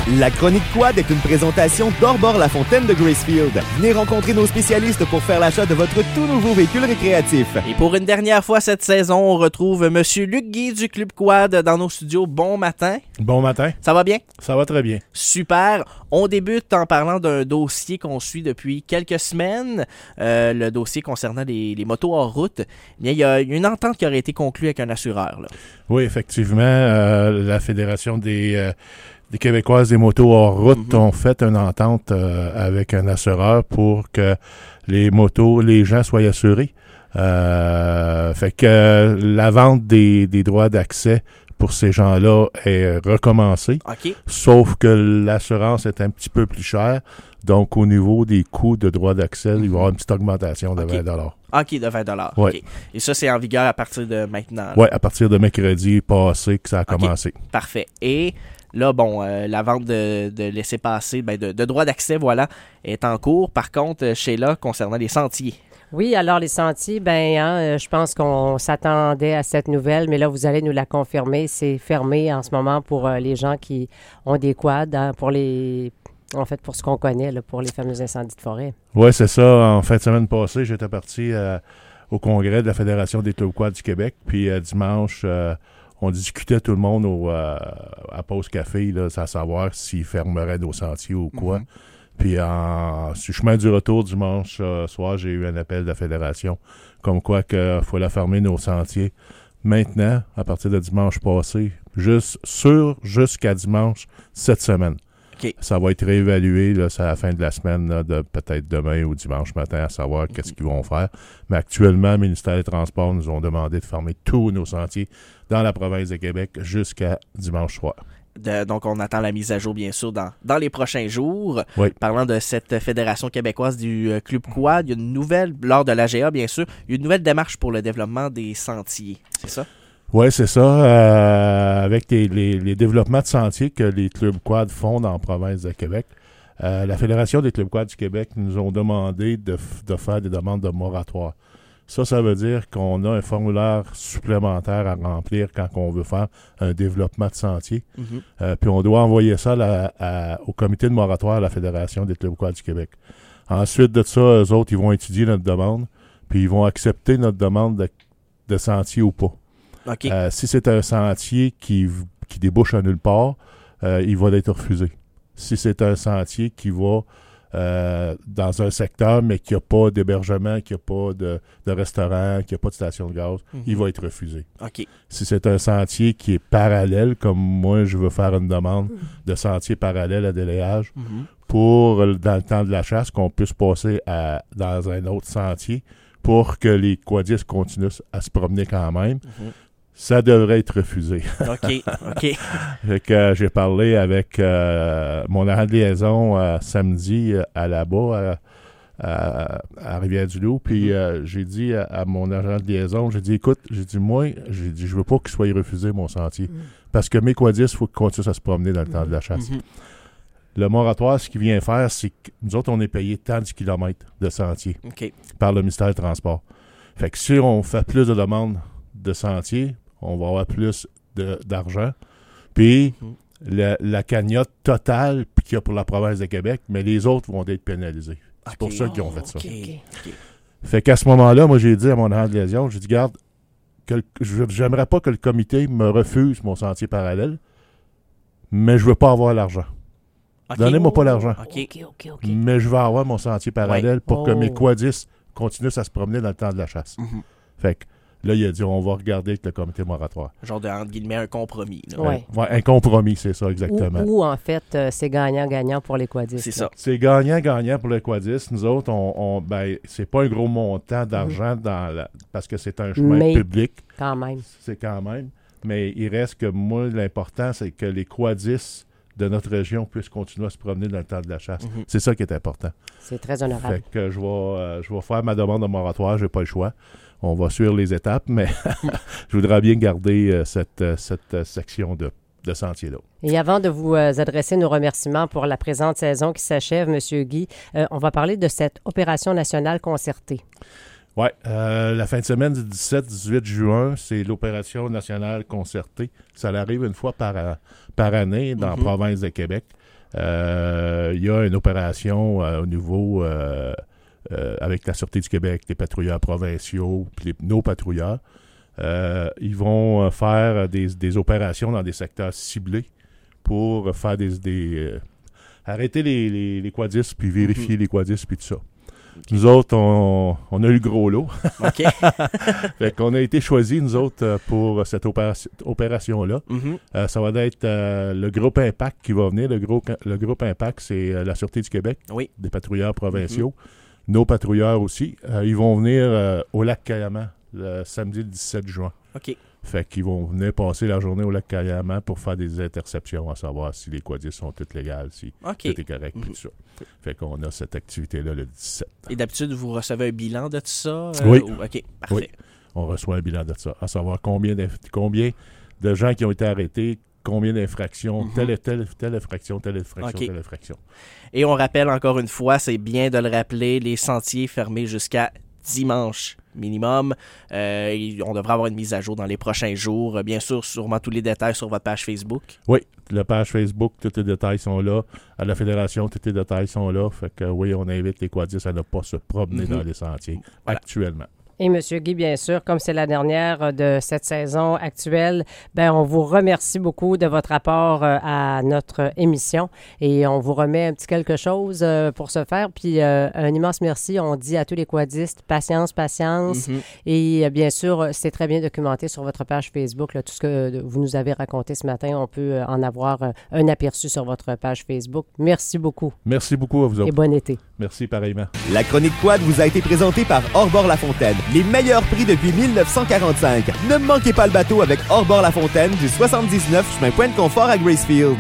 La Chronique Quad est une présentation d'Orbord-La-Fontaine de Gracefield. Venez rencontrer nos spécialistes pour faire l'achat de votre tout nouveau véhicule récréatif. Et pour une dernière fois cette saison, on retrouve Monsieur Luc Guy du Club Quad dans nos studios. Bon matin. Bon matin. Ça va bien? Ça va très bien. Super. On débute en parlant d'un dossier qu'on suit depuis quelques semaines, le dossier concernant les motos hors route. Il y a une entente qui aurait été conclue avec un assureur, là. Oui, effectivement, la Fédération des Québécoises des motos hors route ont fait une entente avec un assureur pour que les gens soient assurés. Fait que la vente des droits d'accès pour ces gens-là est recommencée. OK. Sauf que l'assurance est un petit peu plus chère. Donc, au niveau des coûts de droits d'accès, il va y avoir une petite augmentation de 20 $. OK, de 20 Ouais. OK. Et ça, c'est en vigueur à partir de maintenant. Oui, à partir de mercredi passé que ça a commencé. Parfait. Et là, bon, la vente de laissez-passer, de droits d'accès, voilà, est en cours. Par contre, Sheila, concernant les sentiers. Oui, alors les sentiers, je pense qu'on s'attendait à cette nouvelle, mais là, vous allez nous la confirmer. C'est fermé en ce moment pour les gens qui ont des quads, pour ce qu'on connaît, là, pour les fameux incendies de forêt. Oui, c'est ça. En fin de semaine passée, j'étais parti au congrès de la Fédération des clubs quad du Québec. Puis dimanche, on discutait tout le monde à pause café, là, à savoir s'ils fermeraient nos sentiers ou quoi. Puis sur le chemin du retour dimanche soir, j'ai eu un appel de la Fédération comme quoi qu'il fallait fermer nos sentiers. Maintenant, à partir de dimanche passé, jusqu'à dimanche cette semaine. Okay. Ça va être réévalué là, à la fin de la semaine, là, de peut-être demain ou dimanche matin, à savoir qu'est-ce qu'ils vont faire. Mais actuellement, le ministère des Transports nous ont demandé de fermer tous nos sentiers dans la province de Québec jusqu'à dimanche soir. Donc, on attend la mise à jour, bien sûr, dans les prochains jours. Oui. Parlant de cette Fédération québécoise du Club Quad, il y a une nouvelle, lors de l'AGA, bien sûr, il y a une nouvelle démarche pour le développement des sentiers. C'est ça? Oui, c'est ça. Avec les développements de sentiers que les clubs quad font dans la province de Québec, la Fédération des clubs quad du Québec nous ont demandé de faire des demandes de moratoire. Ça veut dire qu'on a un formulaire supplémentaire à remplir quand on veut faire un développement de sentier. Puis on doit envoyer ça au comité de moratoire à la Fédération des clubs quad du Québec. Ensuite de ça, eux autres, ils vont étudier notre demande, puis ils vont accepter notre demande de sentier ou pas. Okay. Si c'est un sentier qui débouche à nulle part, il va être refusé. Si c'est un sentier qui va dans un secteur, mais qui n'a pas d'hébergement, qui n'a pas de restaurant, qui n'a pas de station de gaz, il va être refusé. Okay. Si c'est un sentier qui est parallèle, comme moi, je veux faire une demande de sentier parallèle à délayage, pour, dans le temps de la chasse, qu'on puisse passer dans un autre sentier pour que les quadistes continuent à se promener quand même, ça devrait être refusé. OK. Fait que j'ai parlé avec mon agent de liaison samedi là-bas à Rivière-du-Loup, puis j'ai dit à mon agent de liaison, écoute, je veux pas qu'il soit refusé mon sentier, parce que mes quadistes, il faut qu'ils continuent à se promener dans le temps de la chasse. Le moratoire, ce qu'il vient faire, c'est que nous autres, on est payé tant de kilomètres de sentier par le ministère des Transports. Fait que si on fait plus de demandes de sentiers, on va avoir plus d'argent. Puis, la cagnotte totale qu'il y a pour la province de Québec, mais les autres vont être pénalisés. C'est pour ça qu'ils ont fait ça. Fait qu'à ce moment-là, moi, j'ai dit à mon agent de liaison, j'ai dit, garde, j'aimerais pas que le comité me refuse mon sentier parallèle, mais je veux pas avoir l'argent. Donnez-moi pas l'argent. Mais je veux avoir mon sentier parallèle pour que mes quadistes continuent à se promener dans le temps de la chasse. Fait que là, il a dit, on va regarder avec le comité moratoire. Genre de, entre guillemets, un compromis. Ouais, un compromis, c'est ça, exactement. Ou en fait, c'est gagnant-gagnant pour les quadistes. C'est ça. C'est gagnant pour les quadistes. Nous autres, c'est pas un gros montant d'argent parce que c'est un chemin public. Quand même. C'est quand même. Mais il reste que moi, l'important, c'est que les quadistes de notre région puissent continuer à se promener dans le temps de la chasse. C'est ça qui est important. C'est très honorable. Fait que je vais faire ma demande de moratoire, j'ai pas le choix. On va suivre les étapes, mais je voudrais bien garder cette section de sentier-là. Et avant de vous adresser nos remerciements pour la présente saison qui s'achève, M. Guy, on va parler de cette opération nationale concertée. Oui, la fin de semaine du 17-18 juin, c'est l'opération nationale concertée. Ça arrive une fois par année dans la province de Québec. Il y a une opération au niveau avec la Sûreté du Québec, les patrouilleurs provinciaux, puis nos patrouilleurs. Ils vont faire des opérations dans des secteurs ciblés pour faire arrêter les quadistes, puis vérifier les quadistes, puis tout ça. Okay. Nous autres, on a eu le gros lot. OK. Fait qu'on a été choisis, nous autres, pour cette opération-là. Ça va être le groupe Impact qui va venir. Le groupe Impact, c'est la Sûreté du Québec, des patrouilleurs provinciaux. Nos patrouilleurs aussi. Ils vont venir au lac Cayamant le samedi le 17 juin. OK. Fait qu'ils vont venir passer la journée au lac Cayamant pour faire des interceptions, à savoir si les quadistes sont toutes légales, si tout est correct, tout ça. Fait qu'on a cette activité-là le 17. Et d'habitude, vous recevez un bilan de tout ça? Oui. OK, parfait. Oui, on reçoit un bilan de ça, à savoir combien de gens qui ont été arrêtés, combien d'infractions, telle infraction, telle infraction. Et on rappelle encore une fois, c'est bien de le rappeler, les sentiers fermés jusqu'à dimanche minimum. On devrait avoir une mise à jour dans les prochains jours. Bien sûr, sûrement tous les détails sur votre page Facebook. Oui, la page Facebook, tous les détails sont là. À la Fédération, tous les détails sont là. Fait que oui, on invite les quadistes à ne pas se promener dans les sentiers actuellement. Et M. Guy, bien sûr, comme c'est la dernière de cette saison actuelle, ben on vous remercie beaucoup de votre apport à notre émission et on vous remet un petit quelque chose pour ce faire. Puis un immense merci. On dit à tous les quadistes, patience. Et bien sûr, c'est très bien documenté sur votre page Facebook. Là, tout ce que vous nous avez raconté ce matin, on peut en avoir un aperçu sur votre page Facebook. Merci beaucoup. Merci beaucoup à vous autres. Et bon été. Merci pareillement. La chronique Quad vous a été présentée par Hors-Bord-La-Fontaine. Les meilleurs prix depuis 1945. Ne manquez pas le bateau avec Hors-Bord-La-Fontaine du 79 chemin Pointe-Confort à Gracefield.